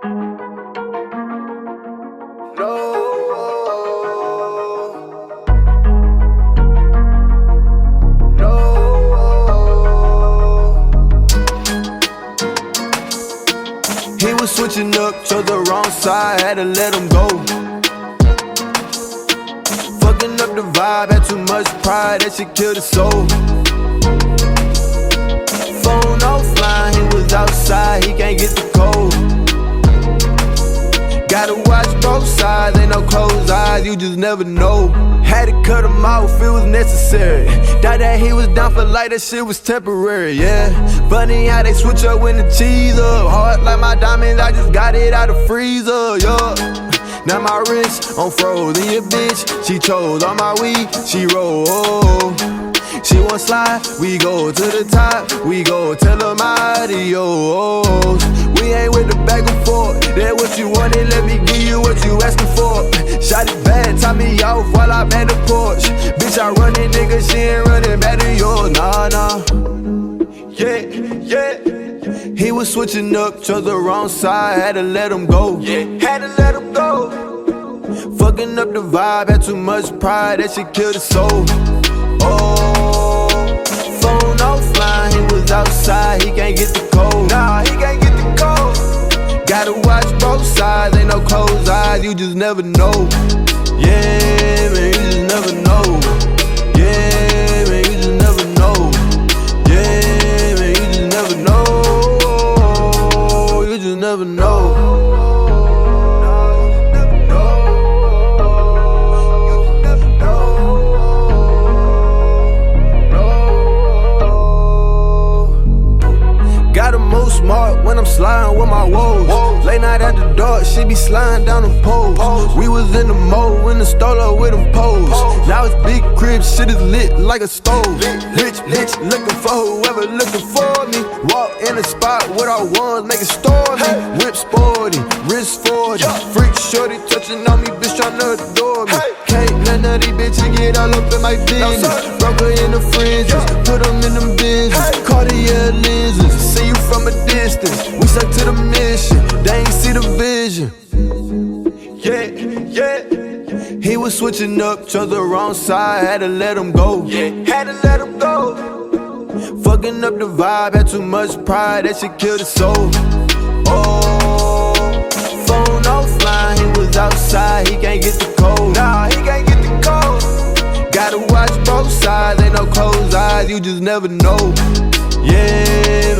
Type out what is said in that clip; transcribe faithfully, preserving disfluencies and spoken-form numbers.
He was switching up, chose the wrong side, had to let him go. Fucking up the vibe, had too much pride, that shit killed his soul. Phone offline, he was outside, he can't get the code. Gotta watch both sides, ain't no closed eyes, you just never know. Had to cut him off, it was necessary. Thought that he was down for life, that shit was temporary, yeah. Funny how they switch up when the cheese up. Hard like my diamonds, I just got it out of freezer, yeah. Now my wrist on frozen, your bitch, she chose all my weed, she roll. She want slide, we go to the top, we go tell them adios. We ain't with the back and forth, that what you wanted, let me give you what you asking for. Shot it bad, top me off while I'm at the porch. Bitch, I run it, nigga, she ain't running back to yours, nah, nah. Yeah, yeah. He was switching up, chose the wrong side, had to let him go. Yeah, had to let him go. Fucking up the vibe, had too much pride, that shit killed his soul. Oh, phone offline, he was outside, he can't get the code. Nah, he can't get the code. Gotta watch both sides, ain't no closed eyes, you just never know. Yeah, man, you just never know. Yeah, man, you just never know. Yeah, man, you just never know. You just never know. Gotta move smart when I'm sliding with my woes. Late night at the dark, she be sliding down the poles. We was in the mode when the stolo with them poles. Now it's big crib, shit is lit like a stove. Rich, rich, looking for whoever looking for me. Walk in the spot with our ones, make it stormy. Whip sporty, wrist forty. Freak shorty touching on me, bitch tryna adore me. Can't let none of these bitches get all up in my business. Broke her in the fringes, put them in them bins. Cartier lenses, see you from a distance. We stuck to the mission, they ain't see the vision. Yeah, yeah. He was switching up, chose the wrong side, had to let him go. Yeah, had to let him go. Fucking up the vibe, had too much pride, that shit killed his soul. Oh, phone offline, he was outside, he can't get the code. Nah, he can't get the code. Gotta watch both sides, ain't no closed eyes, you just never know. Yeah.